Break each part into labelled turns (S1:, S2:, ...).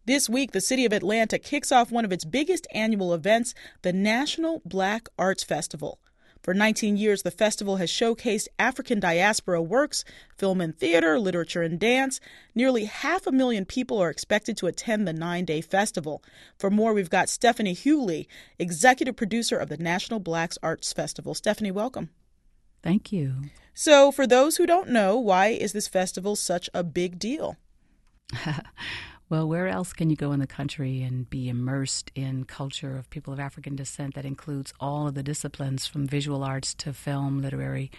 S1: This week, the city of Atlanta kicks off one of its biggest annual events, the National Black Arts Festival. For 19 years, the festival has showcased African diaspora works, film and theater, literature and dance. Nearly 500,000 people are expected to attend the 9-day festival. For more, we've got Stephanie Hughley, executive producer of the National Black Arts Festival. Stephanie, welcome.
S2: Thank you.
S1: So, for those who don't know, why is this festival such a big deal?
S2: Well, where else can you go in the country and be immersed in culture of people of African descent that includes all of the disciplines from visual arts to film, literary,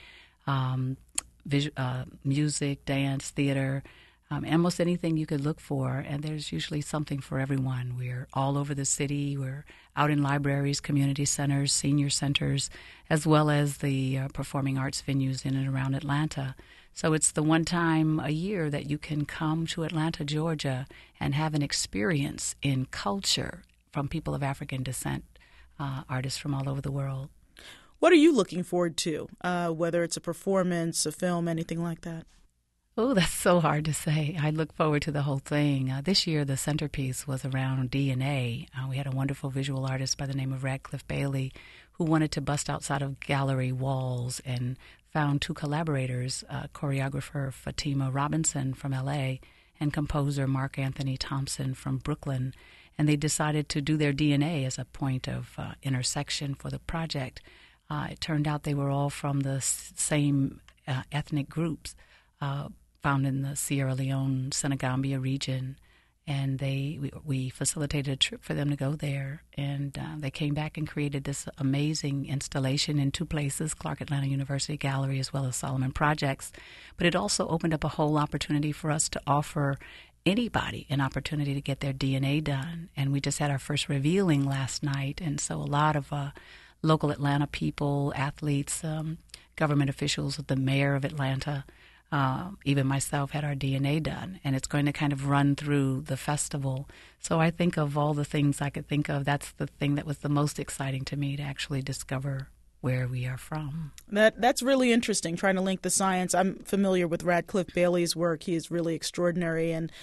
S2: music, dance, theater, almost anything you could look for. And there's usually something for everyone. We're all over the city. We're out in libraries, community centers, senior centers, as well as the performing arts venues in and around Atlanta. So it's the one time a year that you can come to Atlanta, Georgia, and have an experience in culture from people of African descent, artists from all over the world.
S1: What are you looking forward to, whether it's a performance, a film, anything like that?
S2: Oh, that's so hard to say. I look forward to the whole thing. This year, the centerpiece was around DNA. We had a wonderful visual artist by the name of Radcliffe Bailey who wanted to bust outside of gallery walls and found two collaborators, choreographer Fatima Robinson from L.A. and composer Mark Anthony Thompson from Brooklyn. And they decided to do their DNA as a point of intersection for the project. It turned out they were all from the same ethnic groups found in the Sierra Leone, Senegambia region. And we facilitated a trip for them to go there. And they came back and created this amazing installation in two places, Clark Atlanta University Gallery as well as Solomon Projects. But it also opened up a whole opportunity for us to offer anybody an opportunity to get their DNA done. And we just had our first revealing last night. And so a lot of local Atlanta people, athletes, government officials, the mayor of Atlanta, even myself had our DNA done, and it's going to kind of run through the festival. So I think of all the things I could think of, that's the thing that was the most exciting to me, to actually discover where we are from.
S1: That's really interesting, trying to link the science. I'm familiar with Radcliffe Bailey's work. He is really extraordinary, and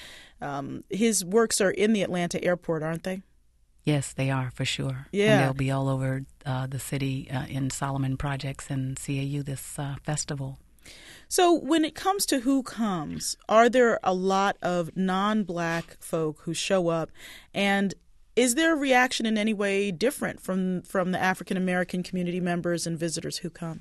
S1: his works are in the Atlanta airport, aren't they?
S2: Yes, they are, for sure.
S1: Yeah.
S2: And they'll be all over the city in Solomon Projects and CAU this festival.
S1: So when it comes to who comes, are there a lot of non-Black folk who show up? And is their reaction in any way different from the African-American community members and visitors who come?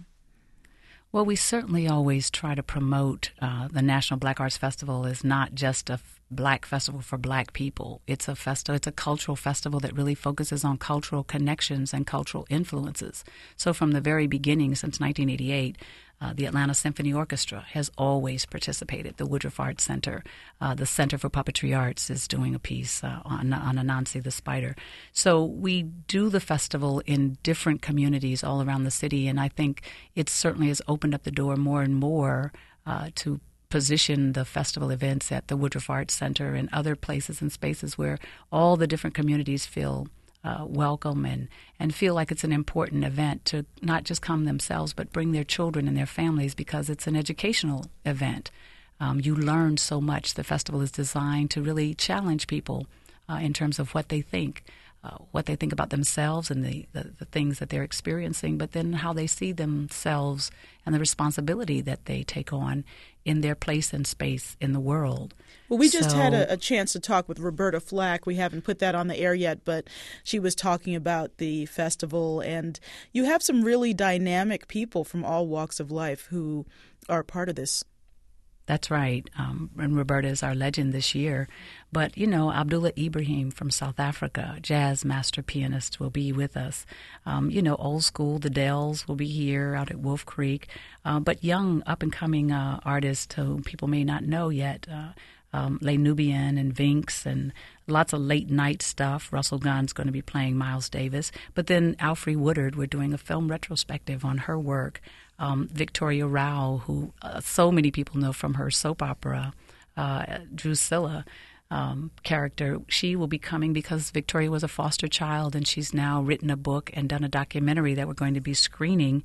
S2: Well, we certainly always try to promote the National Black Arts Festival is not just a Black festival for Black people. It's a festival. It's a cultural festival that really focuses on cultural connections and cultural influences. So from the very beginning, since 1988, the Atlanta Symphony Orchestra has always participated. The Woodruff Arts Center, the Center for Puppetry Arts is doing a piece on Anansi the Spider. So we do the festival in different communities all around the city, and I think it certainly has opened up the door more and more to position the festival events at the Woodruff Arts Center and other places and spaces where all the different communities feel welcome and feel like it's an important event to not just come themselves but bring their children and their families, because it's an educational event. You learn so much. The festival is designed to really challenge people in terms of what they think about themselves and the things that they're experiencing, but then how they see themselves and the responsibility that they take on in their place and space in the world.
S1: Well, we just had a chance to talk with Roberta Flack. We haven't put that on the air yet, but she was talking about the festival, and you have some really dynamic people from all walks of life who are part of this.
S2: That's right. And Roberta is our legend this year. But, Abdullah Ibrahim from South Africa, jazz master pianist, will be with us. Old school, the Dells will be here out at Wolf Creek. But young, up-and-coming artists who people may not know yet, Les Nubian and Vinx, and lots of late-night stuff. Russell Gunn's going to be playing Miles Davis. But then Alfre Woodard, we're doing a film retrospective on her work. Victoria Rao, who so many people know from her soap opera, Drusilla character, she will be coming because Victoria was a foster child, and she's now written a book and done a documentary that we're going to be screening.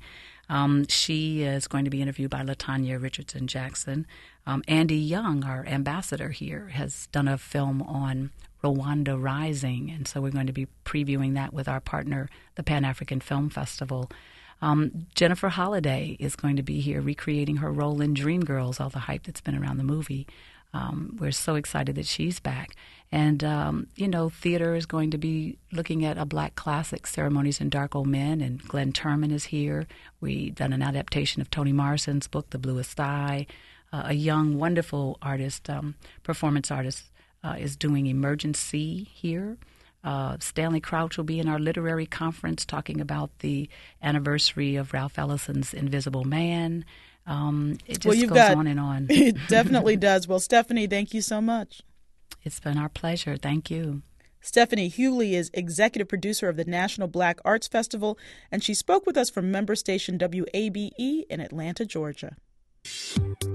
S2: She is going to be interviewed by LaTanya Richardson Jackson. Andy Young, our ambassador here, has done a film on Rwanda Rising. And so we're going to be previewing that with our partner, the Pan-African Film Festival. Jennifer Holliday is going to be here recreating her role in Dreamgirls, all the hype that's been around the movie. We're so excited that she's back. And, theater is going to be looking at a Black classic, Ceremonies in Dark Old Men, and Glenn Turman is here. We've done an adaptation of Toni Morrison's book, The Bluest Eye. A young, wonderful artist, performance artist, is doing Emergency here. Stanley Crouch will be in our literary conference talking about the anniversary of Ralph Ellison's Invisible Man. It just goes on and on.
S1: It definitely does. Well, Stephanie, thank you so much.
S2: It's been our pleasure. Thank you.
S1: Stephanie Hughley is executive producer of the National Black Arts Festival, and she spoke with us from member station WABE in Atlanta, Georgia.